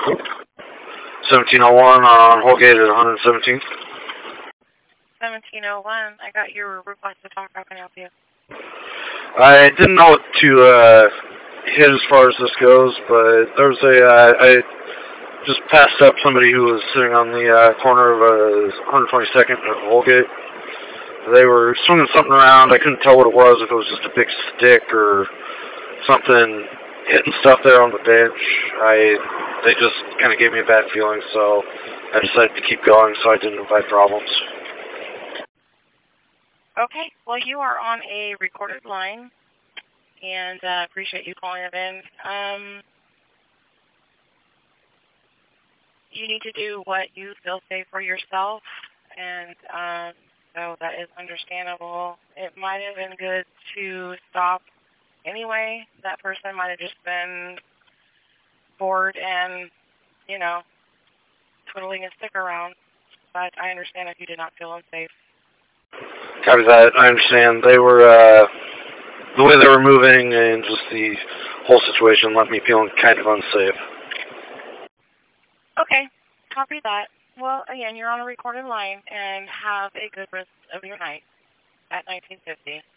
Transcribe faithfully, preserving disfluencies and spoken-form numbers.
seventeen oh one on Holgate at one hundred seventeenth. seventeen oh one, I got your request to talk. How can I help you? I didn't know what to uh, hit as far as this goes, but there was a, uh, I just passed up somebody who was sitting on the uh, corner of uh, one hundred twenty-second at Holgate. They were swinging something around. I couldn't tell what it was, if it was just a big stick or something hitting stuff there on the bench. I They just kind of gave me a bad feeling, so I decided to keep going so I didn't invite problems. Okay, well, you are on a recorded line, and I uh, appreciate you calling it in. Um, you need to do what you feel safe for yourself, and um, so that is understandable. It might have been good to stop anyway. That person might have just been bored and, you know, twiddling a stick around, but I understand if you did not feel unsafe. Copy that. I understand. They were, uh, the way they were moving and just the whole situation left me feeling kind of unsafe. Okay, copy that. Well, again, you're on a recorded line, and have a good rest of your night at nineteen fifty.